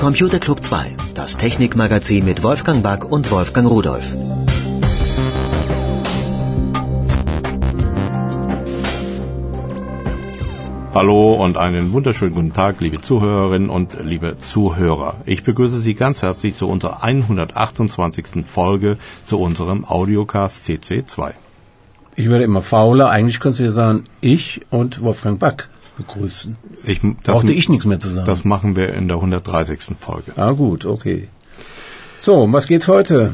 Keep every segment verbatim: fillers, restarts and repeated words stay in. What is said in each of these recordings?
Computer Club zwei, das Technikmagazin mit Wolfgang Back und Wolfgang Rudolph. Hallo und einen wunderschönen guten Tag, liebe Zuhörerinnen und liebe Zuhörer. Ich begrüße Sie ganz herzlich zu unserer hundertachtundzwanzigsten Folge zu unserem Audiocast C C zwei. Ich werde immer fauler. Eigentlich könntest du ja sagen, ich und Wolfgang Back begrüßen. Ich, das, Brauchte ich nichts mehr zu sagen. Das machen wir in der hundertdreißigsten Folge. Ah gut, okay. So, um was geht's heute?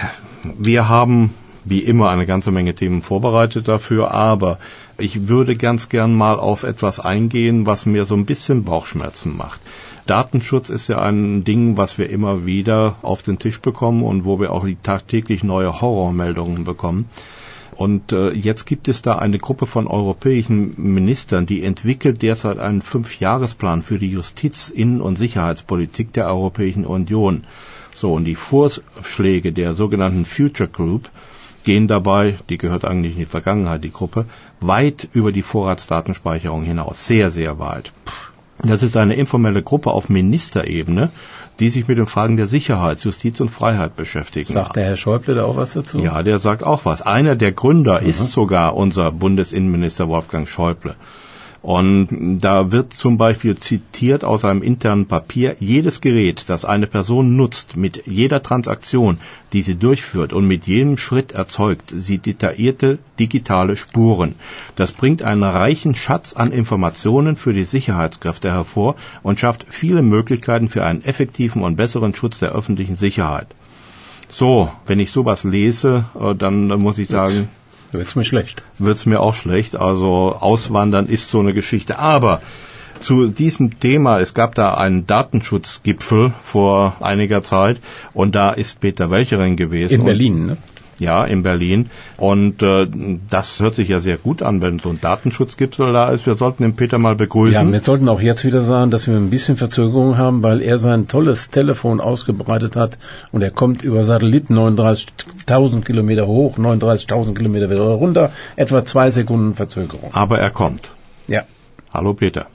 Wir haben wie immer eine ganze Menge Themen vorbereitet dafür, aber ich würde ganz gern mal auf etwas eingehen, was mir so ein bisschen Bauchschmerzen macht. Datenschutz ist ja ein Ding, was wir immer wieder auf den Tisch bekommen und wo wir auch tagtäglich neue Horrormeldungen bekommen. Und äh, jetzt gibt es da eine Gruppe von europäischen Ministern, die entwickelt derzeit einen Fünfjahresplan für die Justiz-, Innen- und Sicherheitspolitik der Europäischen Union. So, und die Vorschläge der sogenannten Future Group gehen dabei, die gehört eigentlich in die Vergangenheit, die Gruppe, weit über die Vorratsdatenspeicherung hinaus. Sehr, sehr weit. Das ist eine informelle Gruppe auf Ministerebene, die sich mit den Fragen der Sicherheit, Justiz und Freiheit beschäftigen. Sagt der Herr Schäuble da auch was dazu? Ja, der sagt auch was. Einer der Gründer mhm. ist sogar unser Bundesinnenminister Wolfgang Schäuble. Und da wird zum Beispiel zitiert aus einem internen Papier, jedes Gerät, das eine Person nutzt, mit jeder Transaktion, die sie durchführt und mit jedem Schritt erzeugt, sie detaillierte digitale Spuren. Das bringt einen reichen Schatz an Informationen für die Sicherheitskräfte hervor und schafft viele Möglichkeiten für einen effektiven und besseren Schutz der öffentlichen Sicherheit. So, wenn ich sowas lese, dann muss ich sagen, wird's mir schlecht. Wird's mir auch schlecht. Also Auswandern ist so eine Geschichte. Aber zu diesem Thema, es gab da einen Datenschutzgipfel vor einiger Zeit und da ist Peter Welchering gewesen. In Berlin, ne? Ja, in Berlin. Und äh, das hört sich ja sehr gut an, wenn so ein Datenschutzgipfel da ist. Wir sollten den Peter mal begrüßen. Ja, wir sollten auch jetzt wieder sagen, dass wir ein bisschen Verzögerung haben, weil er sein tolles Telefon ausgebreitet hat und er kommt über Satelliten neununddreißigtausend Kilometer hoch, neununddreißigtausend Kilometer wieder runter, etwa zwei Sekunden Verzögerung. Aber er kommt. Ja. Hallo Peter.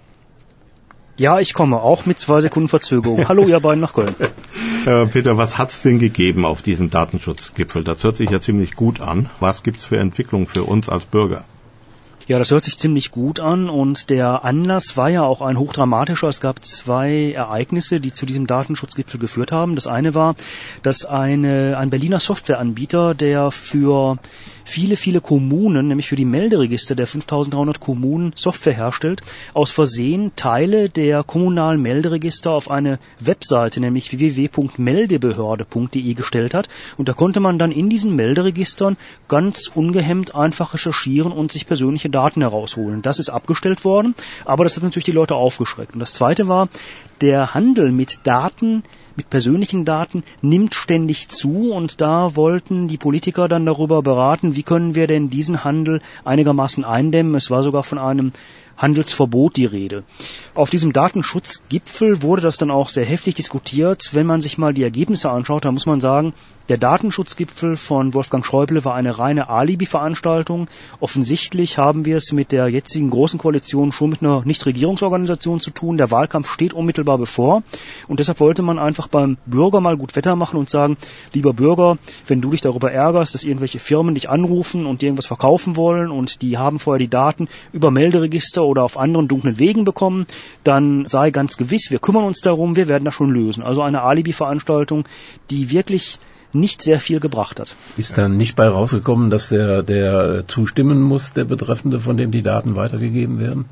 Ja, ich komme, auch mit zwei Sekunden Verzögerung. Hallo, ihr beiden nach Köln. Äh, Peter, was hat's denn gegeben auf diesem Datenschutzgipfel? Das hört sich ja ziemlich gut an. Was gibt's für Entwicklungen für uns als Bürger? Ja, das hört sich ziemlich gut an und der Anlass war ja auch ein hochdramatischer. Es gab zwei Ereignisse, die zu diesem Datenschutzgipfel geführt haben. Das eine war, dass eine, ein Berliner Softwareanbieter, der für viele, viele Kommunen, nämlich für die Melderegister der fünftausenddreihundert Kommunen Software herstellt, aus Versehen Teile der kommunalen Melderegister auf eine Webseite, nämlich w w w punkt meldebehörde punkt d e gestellt hat. Und da konnte man dann in diesen Melderegistern ganz ungehemmt einfach recherchieren und sich persönliche Daten herausholen. Das ist abgestellt worden, aber das hat natürlich die Leute aufgeschreckt. Und das Zweite war, der Handel mit Daten, mit persönlichen Daten nimmt ständig zu und da wollten die Politiker dann darüber beraten, wie können wir denn diesen Handel einigermaßen eindämmen. Es war sogar von einem Handelsverbot die Rede. Auf diesem Datenschutzgipfel wurde das dann auch sehr heftig diskutiert. Wenn man sich mal die Ergebnisse anschaut, dann muss man sagen, der Datenschutzgipfel von Wolfgang Schäuble war eine reine Alibi-Veranstaltung. Offensichtlich haben wir es mit der jetzigen Großen Koalition schon mit einer Nichtregierungsorganisation zu tun. Der Wahlkampf steht unmittelbar bevor und deshalb wollte man einfach beim Bürger mal gut Wetter machen und sagen, lieber Bürger, wenn du dich darüber ärgerst, dass irgendwelche Firmen dich anrufen und dir irgendwas verkaufen wollen und die haben vorher die Daten über Melderegister oder auf anderen dunklen Wegen bekommen, dann sei ganz gewiss, wir kümmern uns darum, wir werden das schon lösen. Also eine Alibi-Veranstaltung, die wirklich nicht sehr viel gebracht hat. Ist dann nicht bei rausgekommen, dass der, der zustimmen muss, der Betreffende, von dem die Daten weitergegeben werden?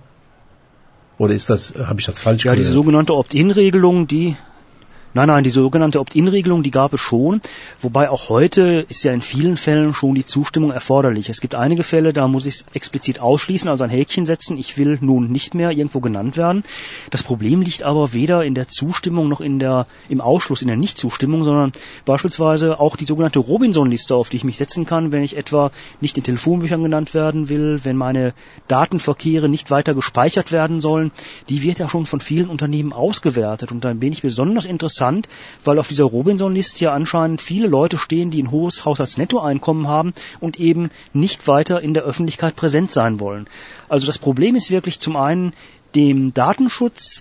Oder ist das, habe ich das falsch ja, gehört? Ja, diese sogenannte Opt-in-Regelung, die Nein, nein, die sogenannte Opt-in-Regelung, die gab es schon, wobei auch heute ist ja in vielen Fällen schon die Zustimmung erforderlich. Es gibt einige Fälle, da muss ich es explizit ausschließen, also ein Häkchen setzen, ich will nun nicht mehr irgendwo genannt werden. Das Problem liegt aber weder in der Zustimmung noch in der, im Ausschluss, in der Nichtzustimmung, sondern beispielsweise auch die sogenannte Robinson-Liste, auf die ich mich setzen kann, wenn ich etwa nicht in Telefonbüchern genannt werden will, wenn meine Datenverkehre nicht weiter gespeichert werden sollen, die wird ja schon von vielen Unternehmen ausgewertet und dann bin ich besonders interessant, weil auf dieser Robinson-Liste ja anscheinend viele Leute stehen, die ein hohes Haushaltsnettoeinkommen haben und eben nicht weiter in der Öffentlichkeit präsent sein wollen. Also das Problem ist wirklich zum einen, dem Datenschutz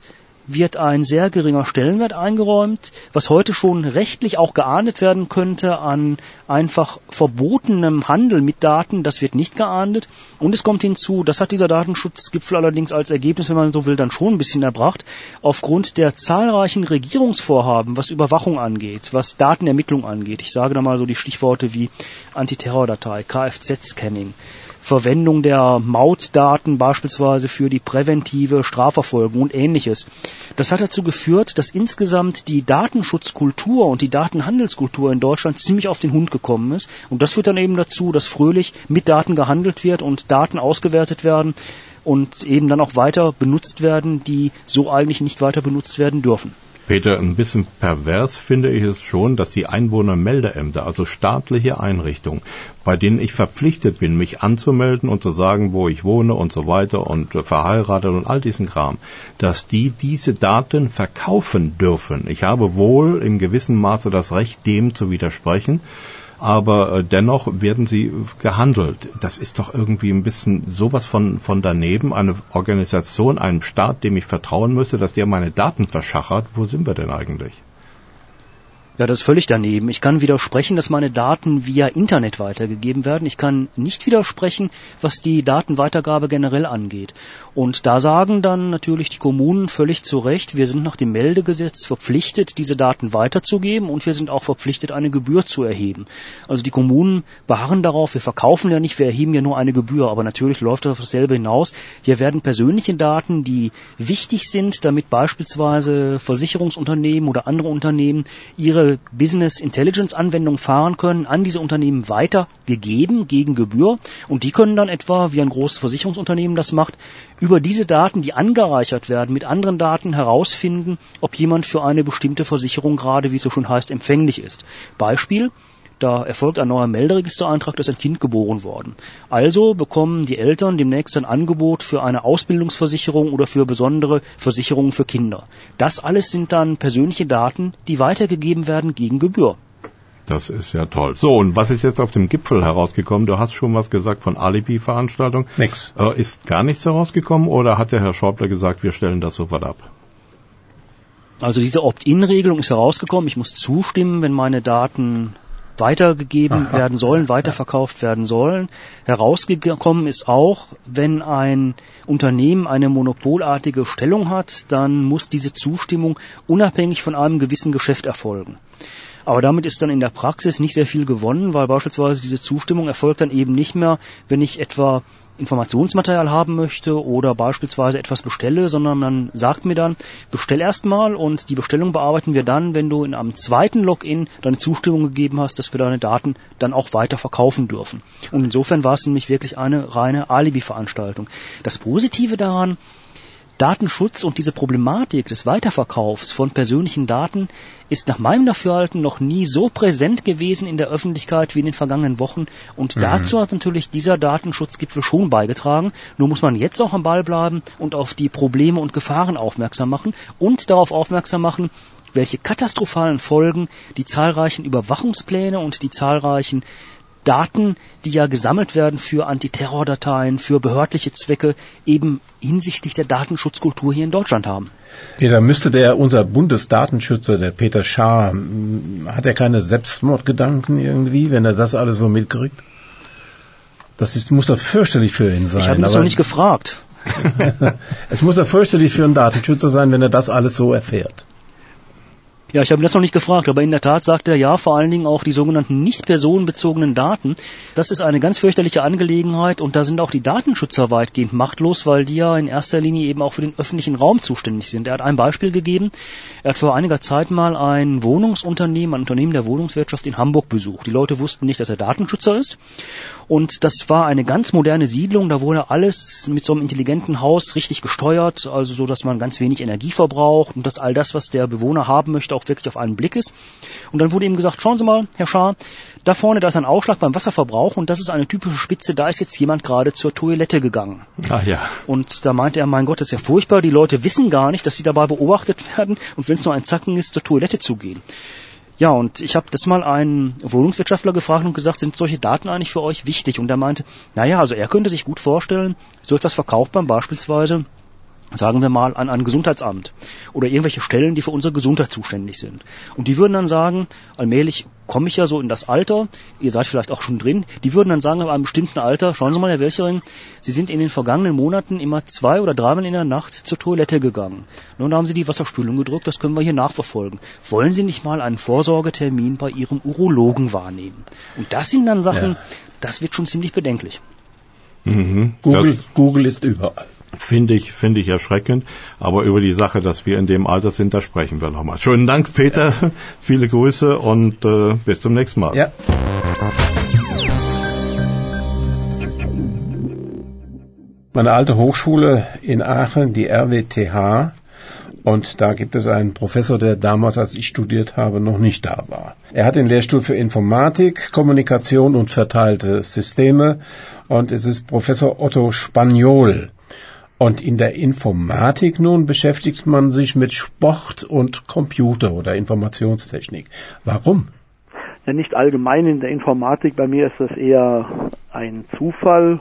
wird ein sehr geringer Stellenwert eingeräumt, was heute schon rechtlich auch geahndet werden könnte an einfach verbotenem Handel mit Daten, das wird nicht geahndet. Und es kommt hinzu, das hat dieser Datenschutzgipfel allerdings als Ergebnis, wenn man so will, dann schon ein bisschen erbracht, aufgrund der zahlreichen Regierungsvorhaben, was Überwachung angeht, was Datenermittlung angeht. Ich sage da mal so die Stichworte wie Antiterrordatei, K F Z-Scanning, Verwendung der Mautdaten beispielsweise für die präventive Strafverfolgung und Ähnliches. Das hat dazu geführt, dass insgesamt die Datenschutzkultur und die Datenhandelskultur in Deutschland ziemlich auf den Hund gekommen ist. Und das führt dann eben dazu, dass fröhlich mit Daten gehandelt wird und Daten ausgewertet werden und eben dann auch weiter benutzt werden, die so eigentlich nicht weiter benutzt werden dürfen. Peter, ein bisschen pervers finde ich es schon, dass die Einwohnermeldeämter, also staatliche Einrichtungen, bei denen ich verpflichtet bin, mich anzumelden und zu sagen, wo ich wohne und so weiter und verheiratet und all diesen Kram, dass die diese Daten verkaufen dürfen. Ich habe wohl im gewissen Maße das Recht, dem zu widersprechen, aber dennoch werden sie gehandelt. Das ist doch irgendwie ein bisschen sowas von, von daneben. Eine Organisation, einem Staat, dem ich vertrauen müsste, dass der meine Daten verschachert. Wo sind wir denn eigentlich? Ja, das ist völlig daneben. Ich kann widersprechen, dass meine Daten via Internet weitergegeben werden. Ich kann nicht widersprechen, was die Datenweitergabe generell angeht. Und da sagen dann natürlich die Kommunen völlig zu Recht, wir sind nach dem Meldegesetz verpflichtet, diese Daten weiterzugeben und wir sind auch verpflichtet, eine Gebühr zu erheben. Also die Kommunen beharren darauf, wir verkaufen ja nicht, wir erheben ja nur eine Gebühr. Aber natürlich läuft das auf dasselbe hinaus. Hier werden persönliche Daten, die wichtig sind, damit beispielsweise Versicherungsunternehmen oder andere Unternehmen ihre Business Intelligence Anwendung fahren können, an diese Unternehmen weitergegeben gegen Gebühr und die können dann etwa, wie ein großes Versicherungsunternehmen das macht, über diese Daten, die angereichert werden, mit anderen Daten herausfinden, ob jemand für eine bestimmte Versicherung gerade, wie es so schon heißt, empfänglich ist. Beispiel: Da erfolgt ein neuer Melderegistereintrag, da ist ein Kind geboren worden. Also bekommen die Eltern demnächst ein Angebot für eine Ausbildungsversicherung oder für besondere Versicherungen für Kinder. Das alles sind dann persönliche Daten, die weitergegeben werden gegen Gebühr. Das ist ja toll. So, und was ist jetzt auf dem Gipfel herausgekommen? Du hast schon was gesagt von Alibi-Veranstaltung. Nix. Äh, ist gar nichts herausgekommen oder hat der Herr Schäuble gesagt, wir stellen das sofort ab? Also diese Opt-in-Regelung ist herausgekommen. Ich muss zustimmen, wenn meine Daten weitergegeben Aha. werden sollen, weiterverkauft werden sollen. Herausgekommen ist auch, wenn ein Unternehmen eine monopolartige Stellung hat, dann muss diese Zustimmung unabhängig von einem gewissen Geschäft erfolgen. Aber damit ist dann in der Praxis nicht sehr viel gewonnen, weil beispielsweise diese Zustimmung erfolgt dann eben nicht mehr, wenn ich etwa Informationsmaterial haben möchte oder beispielsweise etwas bestelle, sondern man sagt mir dann, bestell erstmal und die Bestellung bearbeiten wir dann, wenn du in einem zweiten Login deine Zustimmung gegeben hast, dass wir deine Daten dann auch weiter verkaufen dürfen. Und insofern war es nämlich wirklich eine reine Alibi-Veranstaltung. Das Positive daran: Datenschutz und diese Problematik des Weiterverkaufs von persönlichen Daten ist nach meinem Dafürhalten noch nie so präsent gewesen in der Öffentlichkeit wie in den vergangenen Wochen. Und mhm. dazu hat natürlich dieser Datenschutzgipfel schon beigetragen. Nur muss man jetzt auch am Ball bleiben und auf die Probleme und Gefahren aufmerksam machen und darauf aufmerksam machen, welche katastrophalen Folgen die zahlreichen Überwachungspläne und die zahlreichen Daten, die ja gesammelt werden für Antiterrordateien, für behördliche Zwecke, eben hinsichtlich der Datenschutzkultur hier in Deutschland haben. Peter, müsste der, unser Bundesdatenschützer, der Peter Schaar, hat er keine Selbstmordgedanken irgendwie, wenn er das alles so mitkriegt? Das ist, muss doch fürchterlich für ihn sein. Ich habe ihn das noch nicht gefragt. Es muss doch fürchterlich für einen Datenschützer sein, wenn er das alles so erfährt. Ja, ich habe das noch nicht gefragt, aber in der Tat sagt er ja, vor allen Dingen auch die sogenannten nicht personenbezogenen Daten. Das ist eine ganz fürchterliche Angelegenheit und da sind auch die Datenschützer weitgehend machtlos, weil die ja in erster Linie eben auch für den öffentlichen Raum zuständig sind. Er hat ein Beispiel gegeben. Er hat vor einiger Zeit mal ein Wohnungsunternehmen, ein Unternehmen der Wohnungswirtschaft in Hamburg besucht. Die Leute wussten nicht, dass er Datenschützer ist. Und das war eine ganz moderne Siedlung, da wurde alles mit so einem intelligenten Haus richtig gesteuert, also so, dass man ganz wenig Energie verbraucht und dass all das, was der Bewohner haben möchte, auch wirklich auf einen Blick ist. Und dann wurde ihm gesagt, schauen Sie mal, Herr Schaar, da vorne, da ist ein Ausschlag beim Wasserverbrauch und das ist eine typische Spitze, da ist jetzt jemand gerade zur Toilette gegangen. Ach ja. Und da meinte er, mein Gott, das ist ja furchtbar, die Leute wissen gar nicht, dass sie dabei beobachtet werden und wenn es nur ein Zacken ist, zur Toilette zu gehen. Ja, und ich habe das mal einen Wohnungswirtschaftler gefragt und gesagt, sind solche Daten eigentlich für euch wichtig? Und er meinte, naja, also er könnte sich gut vorstellen, so etwas verkauft man beispielsweise sagen wir mal, an ein Gesundheitsamt oder irgendwelche Stellen, die für unsere Gesundheit zuständig sind. Und die würden dann sagen, allmählich komme ich ja so in das Alter, ihr seid vielleicht auch schon drin, die würden dann sagen, ab einem bestimmten Alter, schauen Sie mal, Herr Welchering, Sie sind in den vergangenen Monaten immer zwei oder dreimal in der Nacht zur Toilette gegangen. Nun haben Sie die Wasserspülung gedrückt, das können wir hier nachverfolgen. Wollen Sie nicht mal einen Vorsorgetermin bei Ihrem Urologen wahrnehmen? Und das sind dann Sachen, ja. Das wird schon ziemlich bedenklich. Mhm, Google, Google ist überall. Finde ich, finde ich erschreckend. Aber über die Sache, dass wir in dem Alter sind, da sprechen wir nochmal. Schönen Dank, Peter. Viele Grüße und äh, bis zum nächsten Mal. Ja. Meine alte Hochschule in Aachen, die R W T H, und da gibt es einen Professor, der damals, als ich studiert habe, noch nicht da war. Er hat den Lehrstuhl für Informatik, Kommunikation und verteilte Systeme, und es ist Professor Otto Spaniol. Und in der Informatik nun beschäftigt man sich mit Sport und Computer oder Informationstechnik. Warum? Ja, nicht allgemein in der Informatik. Bei mir ist das eher ein Zufall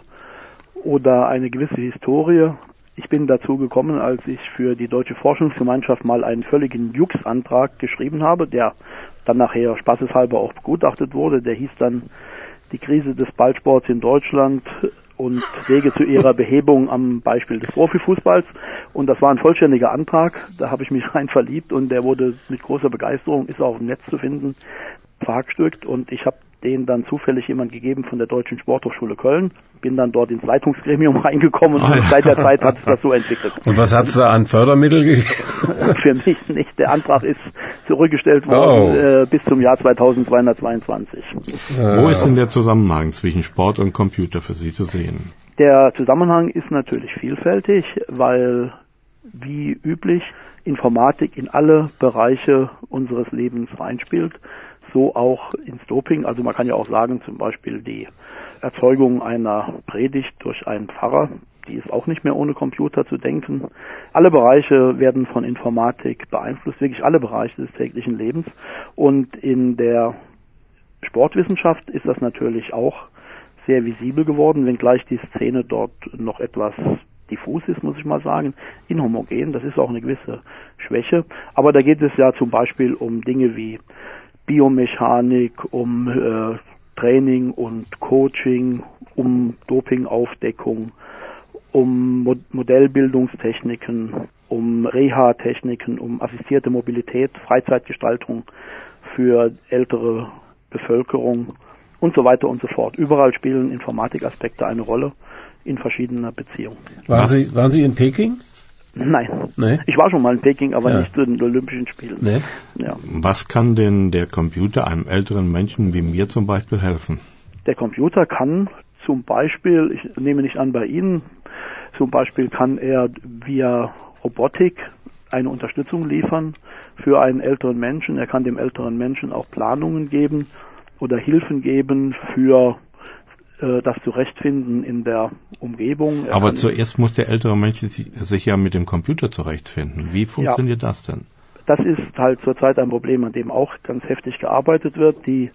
oder eine gewisse Historie. Ich bin dazu gekommen, als ich für die Deutsche Forschungsgemeinschaft mal einen völligen Jux-Antrag geschrieben habe, der dann nachher spaßeshalber auch begutachtet wurde. Der hieß dann die Krise des Ballsports in Deutschland und Wege zu ihrer Behebung am Beispiel des Profifußballs. Und das war ein vollständiger Antrag, da habe ich mich rein verliebt und der wurde mit großer Begeisterung, ist auch im Netz zu finden, verhackstückt, und ich habe den dann zufällig jemand gegeben von der Deutschen Sporthochschule Köln, bin dann dort ins Leitungsgremium reingekommen und seit der Zeit hat sich das so entwickelt. Und was hat es da an Fördermittel gegeben? Für mich nicht. Der Antrag ist zurückgestellt worden oh. äh, bis zum Jahr zweitausendzweihundertzweiundzwanzig. Äh. Wo ist denn der Zusammenhang zwischen Sport und Computer für Sie zu sehen? Der Zusammenhang ist natürlich vielfältig, weil wie üblich Informatik in alle Bereiche unseres Lebens reinspielt. So auch ins Doping. Also man kann ja auch sagen, zum Beispiel die Erzeugung einer Predigt durch einen Pfarrer, die ist auch nicht mehr ohne Computer zu denken. Alle Bereiche werden von Informatik beeinflusst, wirklich alle Bereiche des täglichen Lebens. Und in der Sportwissenschaft ist das natürlich auch sehr visibel geworden, wenngleich die Szene dort noch etwas diffus ist, muss ich mal sagen, inhomogen. Das ist auch eine gewisse Schwäche. Aber da geht es ja zum Beispiel um Dinge wie Biomechanik, um äh, Training und Coaching, um Dopingaufdeckung, um Mo- Modellbildungstechniken, um Reha-Techniken, um assistierte Mobilität, Freizeitgestaltung für ältere Bevölkerung und so weiter und so fort. Überall spielen Informatikaspekte eine Rolle in verschiedener Beziehung. Waren Sie, waren Sie in Peking? Nein. Nee? Ich war schon mal in Peking, aber ja. nicht zu den Olympischen Spielen. Nee? Ja. Was kann denn der Computer einem älteren Menschen wie mir zum Beispiel helfen? Der Computer kann zum Beispiel, ich nehme nicht an bei Ihnen, zum Beispiel kann er via Robotik eine Unterstützung liefern für einen älteren Menschen. Er kann dem älteren Menschen auch Planungen geben oder Hilfen geben für das Zurechtfinden in der Umgebung. Er Aber zuerst muss der ältere Mensch sich ja mit dem Computer zurechtfinden. Wie funktioniert ja. das denn? Das ist halt zurzeit ein Problem, an dem auch ganz heftig gearbeitet wird. Die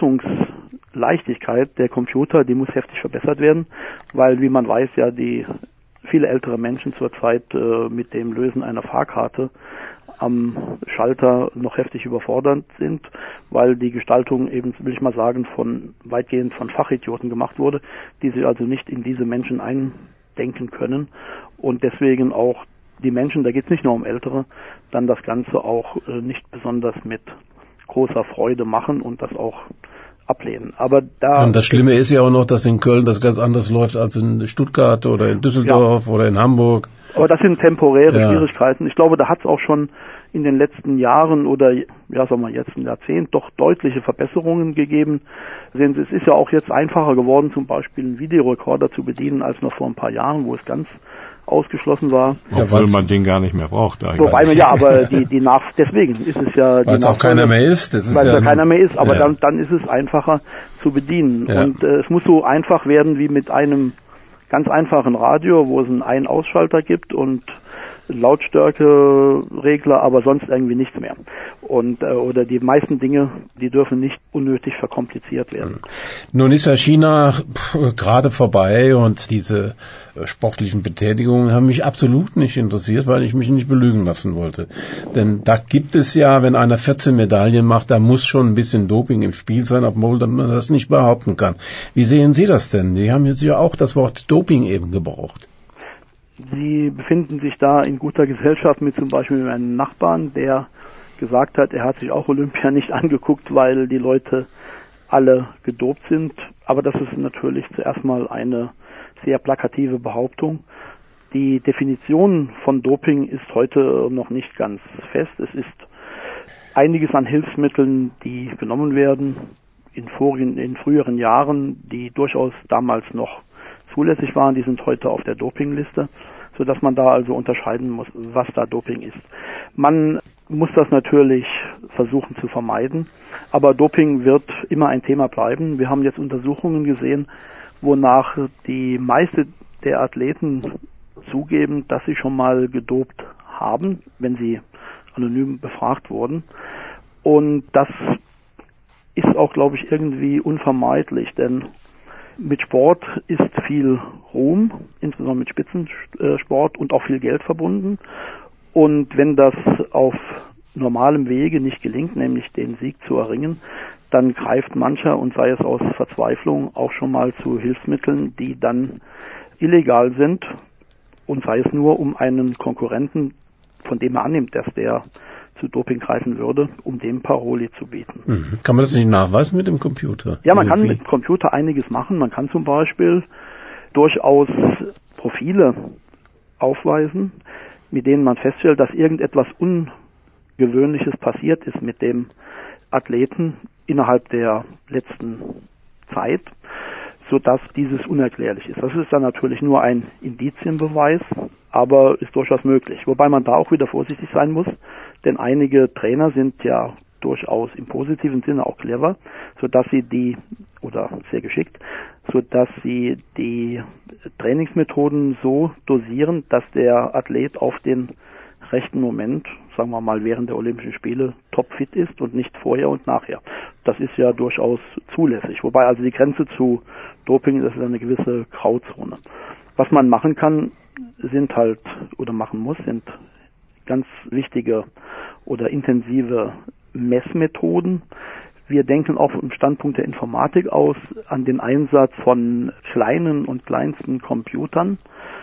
Benutzungsleichtigkeit der Computer, die muss heftig verbessert werden, weil, wie man weiß, ja die viele ältere Menschen zurzeit äh, mit dem Lösen einer Fahrkarte am Schalter noch heftig überfordert sind, weil die Gestaltung eben, will ich mal sagen, von weitgehend von Fachidioten gemacht wurde, die sich also nicht in diese Menschen eindenken können und deswegen auch die Menschen, da geht es nicht nur um Ältere, dann das Ganze auch äh, nicht besonders mit großer Freude machen und das auch ablehnen. Aber da und das Schlimme ist ja auch noch, dass in Köln das ganz anders läuft als in Stuttgart oder in Düsseldorf ja. oder in Hamburg. Aber das sind temporäre ja. Schwierigkeiten. Ich glaube, da hat es auch schon in den letzten Jahren oder, ja, sagen wir jetzt ein Jahrzehnt, doch deutliche Verbesserungen gegeben. Es ist ja auch jetzt einfacher geworden, zum Beispiel einen Videorekorder zu bedienen, als noch vor ein paar Jahren, wo es ganz ausgeschlossen war. Obwohl ja, man den gar nicht mehr braucht. Eigentlich. Wobei man ja, aber die, die nach, deswegen ist es ja, weil es auch keiner mehr ist. Das ist weil es ja ja keiner mehr ist, aber ja. dann, dann ist es einfacher zu bedienen. Ja. Und äh, es muss so einfach werden wie mit einem ganz einfachen Radio, wo es einen Ein-Ausschalter gibt und Lautstärkeregler, aber sonst irgendwie nichts mehr. Und äh, oder die meisten Dinge, die dürfen nicht unnötig verkompliziert werden. Nun ist ja China gerade vorbei und diese äh, sportlichen Betätigungen haben mich absolut nicht interessiert, weil ich mich nicht belügen lassen wollte. Denn da gibt es ja, wenn einer vierzehn Medaillen macht, da muss schon ein bisschen Doping im Spiel sein, obwohl man das nicht behaupten kann. Wie sehen Sie das denn? Sie haben jetzt ja auch das Wort Doping eben gebraucht. Sie befinden sich da in guter Gesellschaft mit zum Beispiel einem Nachbarn, der gesagt hat, er hat sich auch Olympia nicht angeguckt, weil die Leute alle gedopt sind. Aber das ist natürlich zuerst mal eine sehr plakative Behauptung. Die Definition von Doping ist heute noch nicht ganz fest. Es ist einiges an Hilfsmitteln, die genommen werden in, vorigen, in früheren Jahren, die durchaus damals noch zulässig waren, die sind heute auf der Dopingliste, sodass man da also unterscheiden muss, was da Doping ist. Man muss das natürlich versuchen zu vermeiden, aber Doping wird immer ein Thema bleiben. Wir haben jetzt Untersuchungen gesehen, wonach die meisten der Athleten zugeben, dass sie schon mal gedopt haben, wenn sie anonym befragt wurden. Und das ist auch, glaube ich, irgendwie unvermeidlich, denn mit Sport ist viel Ruhm, insbesondere mit Spitzensport, und auch viel Geld verbunden. Und wenn das auf normalem Wege nicht gelingt, nämlich den Sieg zu erringen, dann greift mancher, und sei es aus Verzweiflung, auch schon mal zu Hilfsmitteln, die dann illegal sind, und sei es nur um einen Konkurrenten, von dem er annimmt, dass der zu Doping greifen würde, um dem Paroli zu bieten. Mhm. Kann man das nicht nachweisen mit dem Computer? Ja, man Irgendwie? kann mit dem Computer einiges machen. Man kann zum Beispiel durchaus Profile aufweisen, mit denen man feststellt, dass irgendetwas Ungewöhnliches passiert ist mit dem Athleten innerhalb der letzten Zeit, sodass dieses unerklärlich ist. Das ist dann natürlich nur ein Indizienbeweis, aber ist durchaus möglich. Wobei man da auch wieder vorsichtig sein muss, denn einige Trainer sind ja durchaus im positiven Sinne auch clever, sodass sie die, oder sehr geschickt, sodass sie die Trainingsmethoden so dosieren, dass der Athlet auf den rechten Moment, sagen wir mal während der Olympischen Spiele, topfit ist und nicht vorher und nachher. Das ist ja durchaus zulässig. Wobei also die Grenze zu Doping, das ist eine gewisse Grauzone. Was man machen kann, sind halt, oder machen muss, sind ganz wichtige oder intensive Messmethoden. Wir denken auch vom Standpunkt der Informatik aus an den Einsatz von kleinen und kleinsten Computern.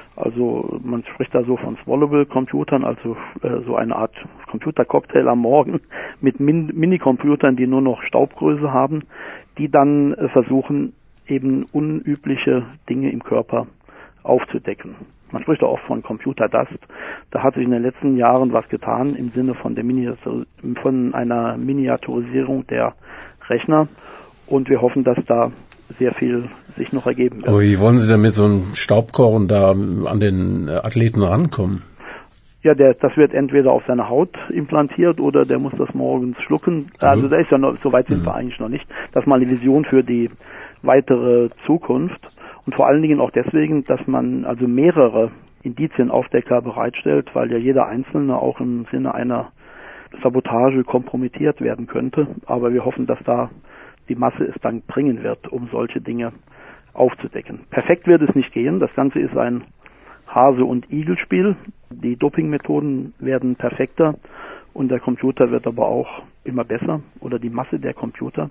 Also man spricht da so von Swallowable-Computern, also äh, so eine Art Computercocktail am Morgen mit Min- Mini-Computern, die nur noch Staubgröße haben, die dann äh, versuchen, eben unübliche Dinge im Körper aufzudecken. Man spricht da oft von Computerdust. Da hat sich in den letzten Jahren was getan im Sinne von der Miniatur- von einer Miniaturisierung der Rechner, und wir hoffen, dass da sehr viel sich noch ergeben wird. Aber wie wollen Sie denn mit so einem Staubkorn da an den Athleten rankommen? Ja, der, das wird entweder auf seine Haut implantiert oder der muss das morgens schlucken. Also mhm. da ist ja noch, so weit sind mhm. wir eigentlich noch nicht. Das ist mal eine Vision für die weitere Zukunft. Und vor allen Dingen auch deswegen, dass man also mehrere Indizienaufdecker bereitstellt, weil ja jeder Einzelne auch im Sinne einer Sabotage kompromittiert werden könnte. Aber wir hoffen, dass da die Masse es dann bringen wird, um solche Dinge aufzudecken. Perfekt wird es nicht gehen. Das Ganze ist ein Hase- und Igel-Spiel. Die Dopingmethoden werden perfekter und der Computer wird aber auch immer besser, oder die Masse der Computer.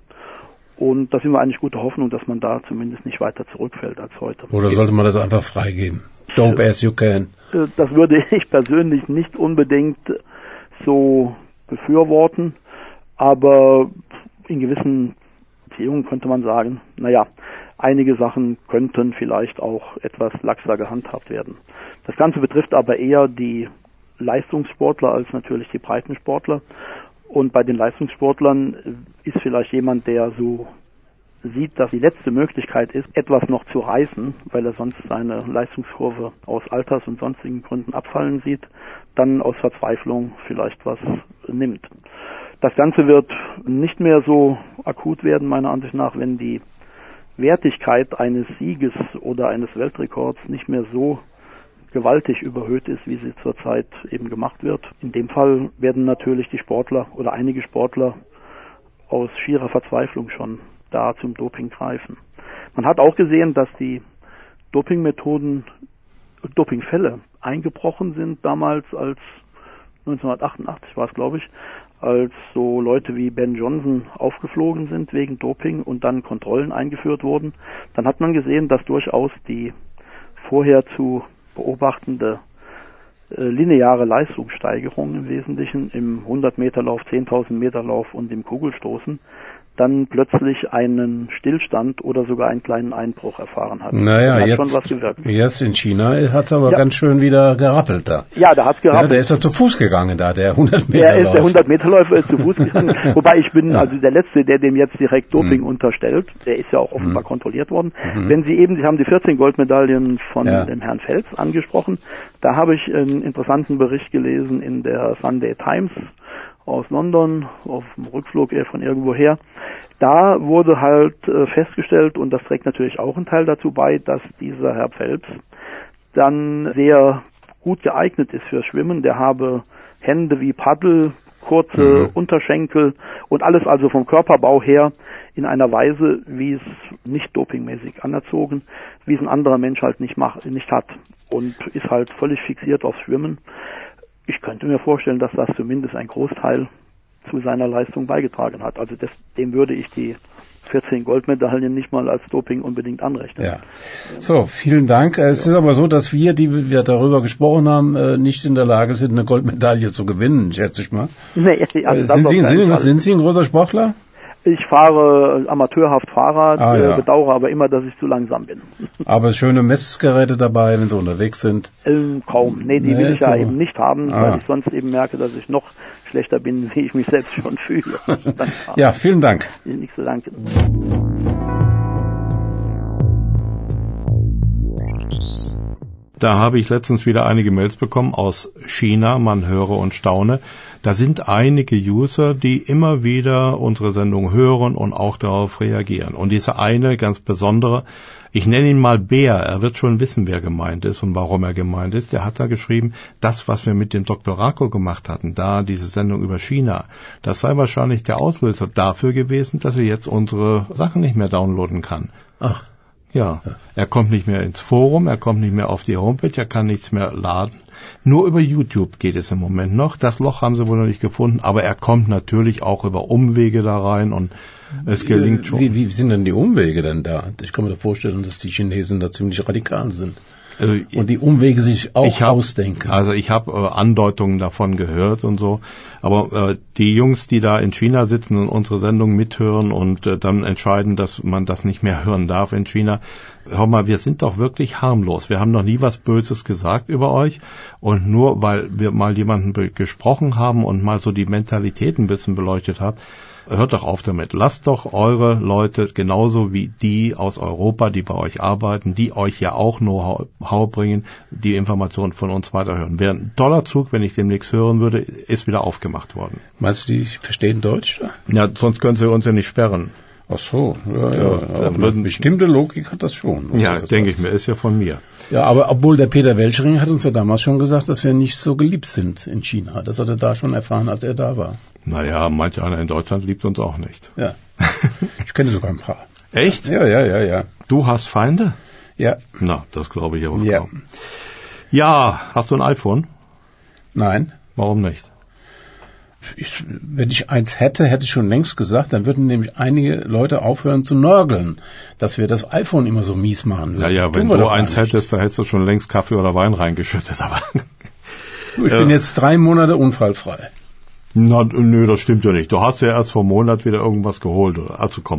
Und da sind wir eigentlich gute Hoffnung, dass man da zumindest nicht weiter zurückfällt als heute. Oder sollte man das einfach freigeben? Dope as you can. Das würde ich persönlich nicht unbedingt so befürworten, aber in gewissen Beziehungen könnte man sagen, naja, einige Sachen könnten vielleicht auch etwas laxer gehandhabt werden. Das Ganze betrifft aber eher die Leistungssportler als natürlich die Breitensportler. Und bei den Leistungssportlern ist vielleicht jemand, der so sieht, dass die letzte Möglichkeit ist, etwas noch zu reißen, weil er sonst seine Leistungskurve aus Alters- und sonstigen Gründen abfallen sieht, dann aus Verzweiflung vielleicht was nimmt. Das Ganze wird nicht mehr so akut werden, meiner Ansicht nach, wenn die Wertigkeit eines Sieges oder eines Weltrekords nicht mehr so gewaltig überhöht ist, wie sie zurzeit eben gemacht wird. In dem Fall werden natürlich die Sportler oder einige Sportler aus schierer Verzweiflung schon da zum Doping greifen. Man hat auch gesehen, dass die Dopingmethoden, Dopingfälle eingebrochen sind damals, als neunzehnhundertachtundachtzig war es, glaube ich, als so Leute wie Ben Johnson aufgeflogen sind wegen Doping und dann Kontrollen eingeführt wurden. Dann hat man gesehen, dass durchaus die vorher zu beobachtende äh, lineare Leistungssteigerung im Wesentlichen im hundert-Meter-Lauf, zehntausend-Meter-Lauf und im Kugelstoßen dann plötzlich einen Stillstand oder sogar einen kleinen Einbruch erfahren hat. Naja, hat jetzt, schon was gewirkt. jetzt in China hat es aber ja. ganz schön wieder gerappelt da. Ja, da hat es gerappelt. Ja, der ist da zu Fuß gegangen da, der hundert-Meter-Läufer. Der, ist, der hundert-Meter-Läufer ist zu Fuß gegangen, wobei ich bin also der Letzte, der dem jetzt direkt Doping mhm. unterstellt. Der ist ja auch offenbar mhm. kontrolliert worden. Mhm. Wenn Sie eben, Sie haben die vierzehn Goldmedaillen von ja. dem Herrn Phelps angesprochen, da habe ich einen interessanten Bericht gelesen in der Sunday Times aus London, auf dem Rückflug von irgendwoher. Da wurde halt äh, festgestellt, und das trägt natürlich auch einen Teil dazu bei, dass dieser Herr Phelps dann sehr gut geeignet ist für Schwimmen. Der habe Hände wie Paddel, kurze mhm. Unterschenkel und alles also vom Körperbau her in einer Weise, wie es nicht dopingmäßig anerzogen, wie es ein anderer Mensch halt nicht macht, nicht hat, und ist halt völlig fixiert aufs Schwimmen. Ich könnte mir vorstellen, dass das zumindest ein Großteil zu seiner Leistung beigetragen hat. Also das, dem würde ich die vierzehn Goldmedaillen nicht mal als Doping unbedingt anrechnen. Ja. So, vielen Dank. Es ist aber so, dass wir, die wir darüber gesprochen haben, nicht in der Lage sind, eine Goldmedaille zu gewinnen, schätze ich mal. Nee, also sind, Sie, sind, sind Sie ein großer Sportler? Ich fahre amateurhaft Fahrrad, ah, ja. äh, bedauere aber immer, dass ich zu langsam bin. Aber schöne Messgeräte dabei, wenn Sie unterwegs sind? Ähm, kaum. Nee, die nee, will ich so. ja eben nicht haben, ah. weil ich sonst eben merke, dass ich noch schlechter bin, wie ich mich selbst schon fühle. Ja, vielen Dank. Nicht zu danken. Da habe ich letztens wieder einige Mails bekommen aus China, man höre und staune. Da sind einige User, die immer wieder unsere Sendung hören und auch darauf reagieren. Und dieser eine ganz besondere, ich nenne ihn mal Bär, er wird schon wissen, wer gemeint ist und warum er gemeint ist, der hat da geschrieben, das, was wir mit dem Doktor Rako gemacht hatten, da diese Sendung über China, das sei wahrscheinlich der Auslöser dafür gewesen, dass er jetzt unsere Sachen nicht mehr downloaden kann. Ach. Ja, er kommt nicht mehr ins Forum, er kommt nicht mehr auf die Homepage, er kann nichts mehr laden. Nur über YouTube geht es im Moment noch. Das Loch haben sie wohl noch nicht gefunden, aber er kommt natürlich auch über Umwege da rein und es gelingt schon. Wie, wie sind denn die Umwege denn da? Ich kann mir vorstellen, dass die Chinesen da ziemlich radikal sind. Also, und die Umwege sich auch hab, ausdenken. Also ich habe äh, Andeutungen davon gehört und so, aber äh, die Jungs, die da in China sitzen und unsere Sendung mithören und äh, dann entscheiden, dass man das nicht mehr hören darf in China, hör mal, wir sind doch wirklich harmlos. Wir haben noch nie was Böses gesagt über euch, und nur weil wir mal jemanden be- gesprochen haben und mal so die Mentalität ein bisschen beleuchtet haben, hört doch auf damit. Lasst doch eure Leute genauso wie die aus Europa, die bei euch arbeiten, die euch ja auch Know-how bringen, die Informationen von uns weiterhören. Wäre ein toller Zug, wenn ich demnächst hören würde, ist wieder aufgemacht worden. Meinst du, die verstehen Deutsch? Ja, sonst können sie uns ja nicht sperren. Ach so, ja, ja, ja. Eine bestimmte Logik hat das schon. Ja, denke ich mir, ist ja von mir. Ja, aber obwohl der Peter Welschering hat uns ja damals schon gesagt, dass wir nicht so geliebt sind in China. Das hat er da schon erfahren, als er da war. Naja, manch einer in Deutschland liebt uns auch nicht. Ja, ich kenne sogar ein paar. Echt? Ja, ja, ja, ja. Du hast Feinde? Ja. Na, das glaube ich aber ja. kaum. Ja, hast du ein iPhone? Nein. Warum nicht? Ich, wenn ich eins hätte, hätte ich schon längst gesagt, dann würden nämlich einige Leute aufhören zu nörgeln, dass wir das iPhone immer so mies machen. Ja, ja, wenn du eins hättest, da hättest du schon längst Kaffee oder Wein reingeschüttet. Aber ich bin jetzt drei Monate unfallfrei. Na, nö, das stimmt ja nicht. Du hast ja erst vor einem Monat wieder irgendwas geholt. Also komm.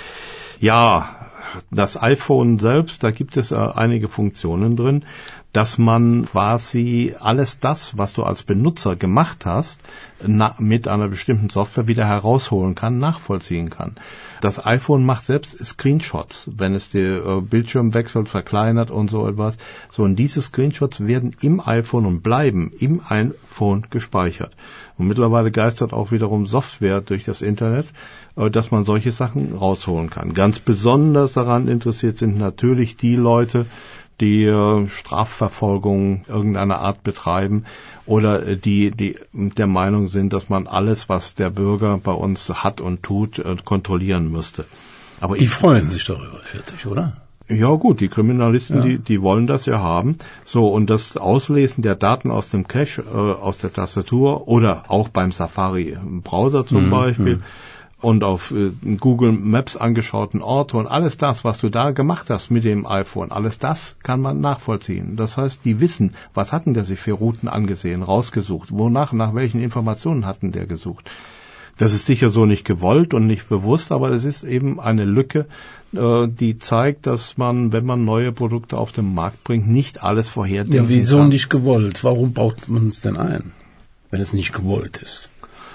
Ja, das iPhone selbst, da gibt es äh, einige Funktionen drin, dass man quasi alles das, was du als Benutzer gemacht hast, na, mit einer bestimmten Software wieder herausholen kann, nachvollziehen kann. Das iPhone macht selbst Screenshots, wenn es den äh, Bildschirm wechselt, verkleinert und so etwas. So, und diese Screenshots werden im iPhone und bleiben im iPhone gespeichert. Und mittlerweile geistert auch wiederum Software durch das Internet, äh, dass man solche Sachen rausholen kann. Ganz besonders daran interessiert sind natürlich die Leute, die äh, Strafverfolgung irgendeiner Art betreiben oder äh, die, die der Meinung sind, dass man alles, was der Bürger bei uns hat und tut, äh, kontrollieren müsste. Aber die ich, freuen sich doch über vierzig, oder? Ja gut, die Kriminalisten, ja. die, die wollen das ja haben. So, und das Auslesen der Daten aus dem Cache, äh, aus der Tastatur oder auch beim Safari-Browser zum mhm. Beispiel und auf äh, Google Maps angeschauten Orte und alles das, was du da gemacht hast mit dem iPhone, alles das kann man nachvollziehen. Das heißt, die wissen, was hatten der sich für Routen angesehen, rausgesucht, wonach, nach welchen Informationen hatten der gesucht. Das ist sicher so nicht gewollt und nicht bewusst, aber es ist eben eine Lücke, äh, die zeigt, dass man, wenn man neue Produkte auf den Markt bringt, nicht alles vorherdenken kann. Ja, wieso nicht gewollt? Warum baut man es denn ein, wenn es nicht gewollt ist?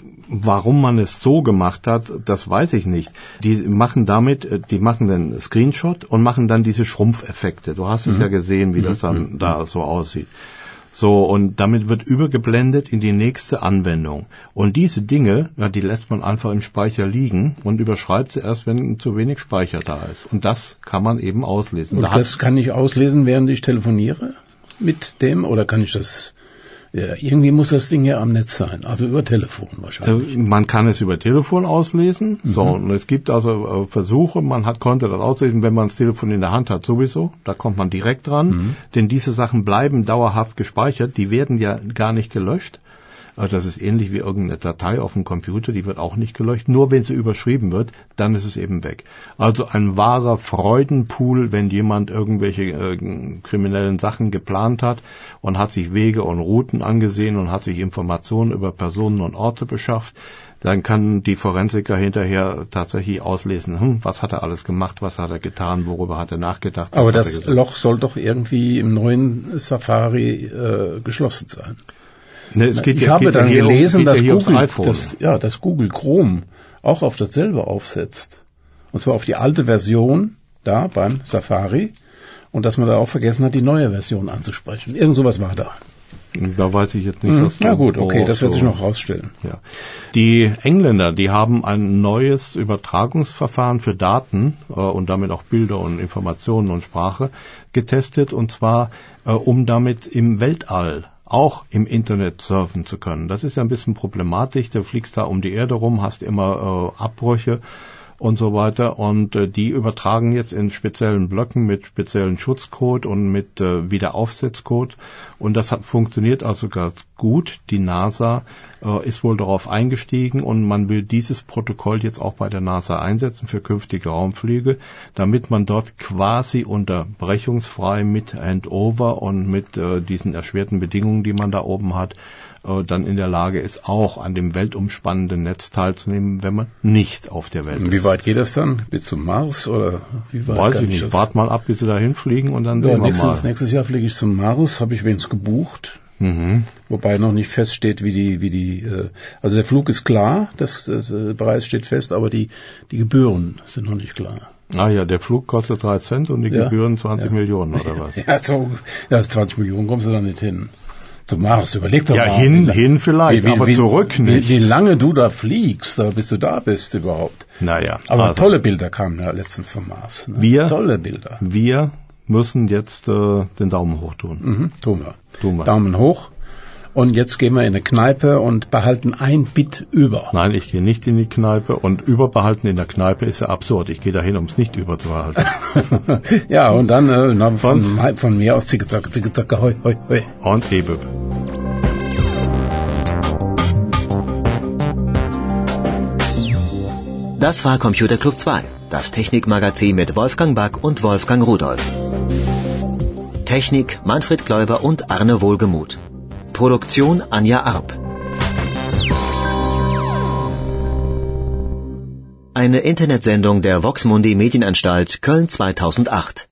Warum man es so gemacht hat, das weiß ich nicht. Die machen damit, die machen den Screenshot und machen dann diese Schrumpfeffekte. Du hast es mhm. ja gesehen, wie mhm. das dann mhm. da so aussieht. So, und damit wird übergeblendet in die nächste Anwendung. Und diese Dinge, ja, die lässt man einfach im Speicher liegen und überschreibt sie erst, wenn zu wenig Speicher da ist. Und das kann man eben auslesen. Und da das kann ich auslesen, während ich telefoniere mit dem? Oder kann ich das... Ja, irgendwie muss das Ding ja am Netz sein, also über Telefon wahrscheinlich. Äh, man kann es über Telefon auslesen. Mhm. So, und es gibt also äh, Versuche, man hat, konnte das auslesen, wenn man das Telefon in der Hand hat, sowieso. Da kommt man direkt dran, mhm. denn diese Sachen bleiben dauerhaft gespeichert, die werden ja gar nicht gelöscht. Das ist ähnlich wie irgendeine Datei auf dem Computer, die wird auch nicht gelöscht. Nur wenn sie überschrieben wird, dann ist es eben weg. Also ein wahrer Freudenpool, wenn jemand irgendwelche äh, kriminellen Sachen geplant hat und hat sich Wege und Routen angesehen und hat sich Informationen über Personen und Orte beschafft, dann kann die Forensiker hinterher tatsächlich auslesen, hm, was hat er alles gemacht, was hat er getan, worüber hat er nachgedacht. Aber das Loch soll doch irgendwie im neuen Safari äh, geschlossen sein. Ne, es geht ich ja, habe geht dann ja gelesen, um, dass, ja Google, dass, ja, dass Google Chrome auch auf dasselbe aufsetzt. Und zwar auf die alte Version da beim Safari. Und dass man da auch vergessen hat, die neue Version anzusprechen. Irgend sowas war da. Da weiß ich jetzt nicht, mhm. was du... Na gut, okay, das wird so, sich noch rausstellen. Ja. Die Engländer, die haben ein neues Übertragungsverfahren für Daten äh, und damit auch Bilder und Informationen und Sprache getestet. Und zwar, äh, um damit im Weltall auch im Internet surfen zu können. Das ist ja ein bisschen problematisch. Du fliegst da um die Erde rum, hast immer äh, Abbrüche und so weiter. Und äh, die übertragen jetzt in speziellen Blöcken mit speziellen Schutzcode und mit äh, Wiederaufsetzcode. Und das hat, funktioniert also ganz gut. Die NASA äh, ist wohl darauf eingestiegen und man will dieses Protokoll jetzt auch bei der NASA einsetzen für künftige Raumflüge, damit man dort quasi unterbrechungsfrei mit Handover und mit äh, diesen erschwerten Bedingungen, die man da oben hat, äh, dann in der Lage ist, auch an dem weltumspannenden Netz teilzunehmen, wenn man nicht auf der Welt ist. Wie weit geht das dann? Bis zum Mars? Oder wie weit? Weiß ich nicht. Wart mal ab, bis sie da hinfliegen und dann ja, sehen wir nächstes, mal. Nächstes Jahr fliege ich zum Mars, habe ich wenigstens gebucht. Mhm. Wobei noch nicht feststeht, wie die, wie die, äh, also der Flug ist klar, das, das äh, Preis steht fest, aber die, die Gebühren sind noch nicht klar. Ah ja, der Flug kostet drei Cent und die ja. Gebühren zwanzig ja. Millionen oder was? Ja, so, ja, zwanzig Millionen kommst du da nicht hin. Zum Mars, überleg doch ja, mal. Ja, hin, hin vielleicht, wie, wie, aber wie, zurück nicht. Wie, wie lange du da fliegst, bis du da bist überhaupt. Naja. Aber also, tolle Bilder kamen ja letztens vom Mars. Ne? Wir, tolle Bilder. Wir müssen jetzt äh, den Daumen hoch tun. Mhm, tun wir. Tun wir. Daumen hoch. Und jetzt gehen wir in eine Kneipe und behalten ein Bit über. Nein, ich gehe nicht in die Kneipe und überbehalten in der Kneipe ist ja absurd. Ich gehe dahin, um es nicht überzuhalten. Ja, und dann äh, na, von, von, von mir aus zicke-zacke, zicke-zacke, hoi, hoi, hoi. Und Ebeb. Das war Computer Club zwei, das Technikmagazin mit Wolfgang Back und Wolfgang Rudolf. Technik Manfred Kläuber und Arne Wohlgemuth. Produktion Anja Arp. Eine Internetsendung der Vox Mundi Medienanstalt Köln zweitausendacht.